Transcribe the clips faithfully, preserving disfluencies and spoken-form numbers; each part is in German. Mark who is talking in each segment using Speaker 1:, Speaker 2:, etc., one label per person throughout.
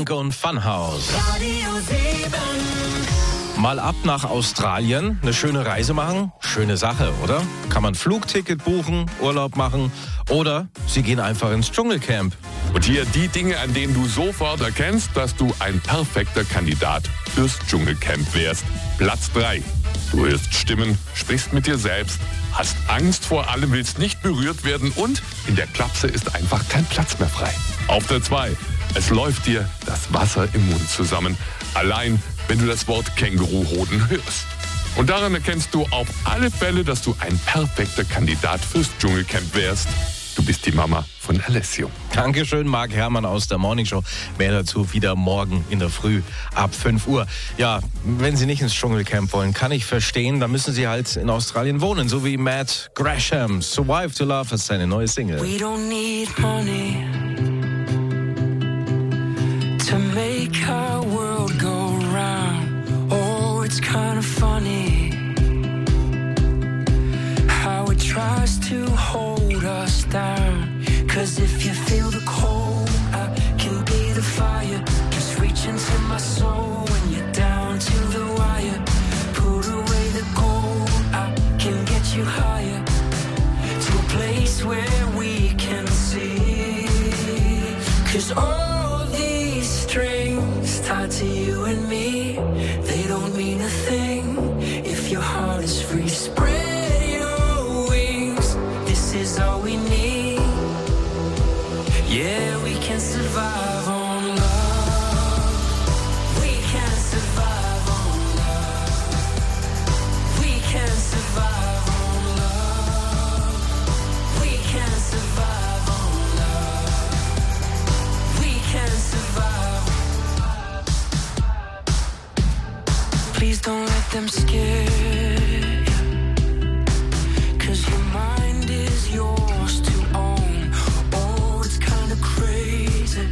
Speaker 1: Music und Funhouse.
Speaker 2: Radio sieben.
Speaker 1: Mal ab nach Australien, eine schöne Reise machen, schöne Sache, oder? Kann man Flugticket buchen, Urlaub machen oder Sie gehen einfach ins Dschungelcamp.
Speaker 3: Und hier die Dinge, an denen du sofort erkennst, dass du ein perfekter Kandidat fürs Dschungelcamp wärst. Platz drei. Du hörst Stimmen, sprichst mit dir selbst, hast Angst vor allem, willst nicht berührt werden und in der Klapse ist einfach kein Platz mehr frei. Auf der zwei. Es läuft dir das Wasser im Mund zusammen. Allein, wenn du das Wort Känguruhoden hörst. Und daran erkennst du auf alle Fälle, dass du ein perfekter Kandidat fürs Dschungelcamp wärst. Du bist die Mama von Alessio.
Speaker 1: Dankeschön, Marc Herrmann aus der Morningshow. Mehr dazu wieder morgen in der Früh ab fünf Uhr. Ja, wenn Sie nicht ins Dschungelcamp wollen, kann ich verstehen. Dann müssen Sie halt in Australien wohnen, so wie Matt Gresham. Survive to Love ist seine neue Single.
Speaker 4: We don't need money to make our world go round. Oh, it's kind of funny how it tries to hold us down. Cause if you feel the cold, I can be the fire. Just reach into my soul when you're down to the wire. Put away the gold, I can get you higher. To a place where we can see. Cause all these strings tied to you and me, they don't mean a thing if your heart is free. Spread your wings, this is all we need. Yeah, we can survive on love. We can survive on love. We can survive on love. We can survive on love. We can survive. Please don't let them scare you. Cause your mind is yours to own. Oh, it's kinda crazy.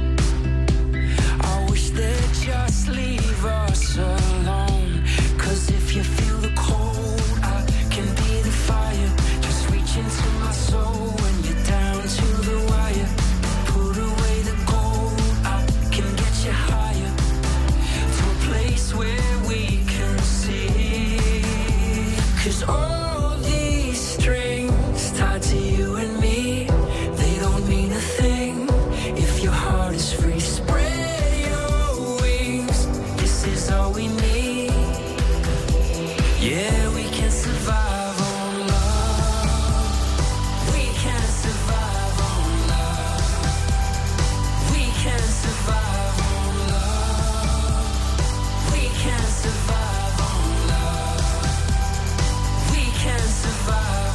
Speaker 4: I wish they'd just leave us alone. Cause if you feel the cold, I can be the fire. Just reach into my soul when you're down to the wire. Put away the gold, I can get you higher. To a place where we can see. Cause all these strings tied to you and me, they don't mean a thing if your heart is free. Spread your wings, this is all we need. Yeah, we can survive on love. We can survive on love. We can survive on love. We can survive on love. We can survive.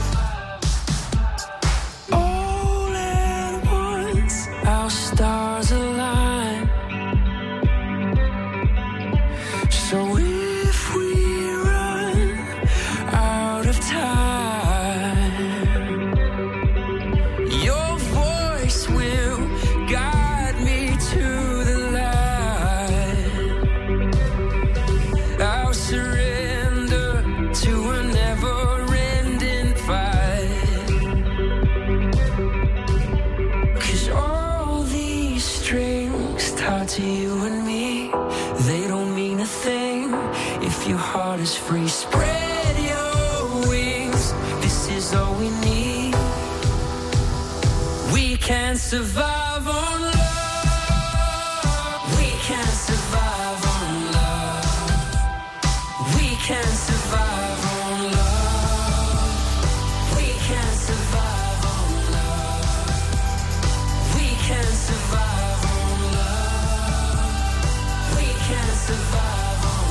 Speaker 4: All at once, our stars align. So if we run out of time, your voice will guide me to the light. I'll surrender to a never-ending fight. Cause all these strings tied to you and me, they don't mean a thing if your heart is free. Spread your wings, this is all we need. We can survive on love. We can survive on love. We can survive on love. We can survive on love. We can survive on love. We can survive on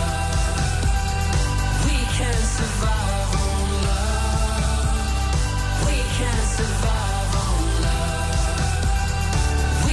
Speaker 4: love. We can survive on love. We can survive on love.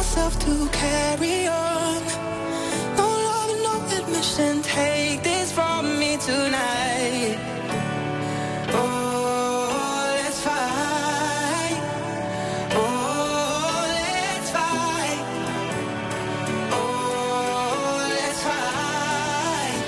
Speaker 5: myself to carry on. No love, no admission. Take this from me tonight. Oh, let's fight. Oh, let's fight. Oh, let's fight.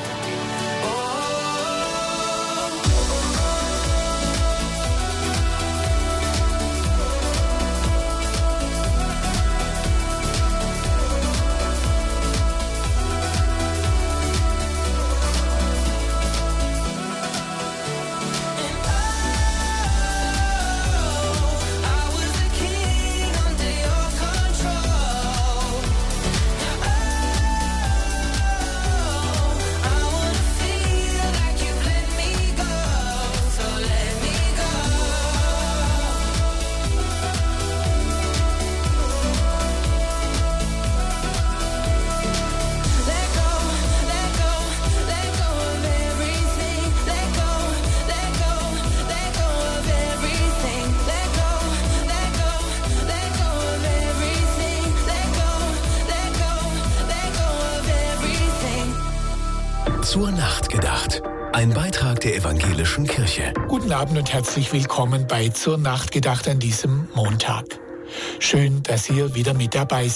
Speaker 6: Zur Nacht gedacht. Ein Beitrag der Evangelischen Kirche.
Speaker 7: Guten Abend und herzlich willkommen bei Zur Nacht gedacht an diesem Montag. Schön, dass ihr wieder mit dabei seid.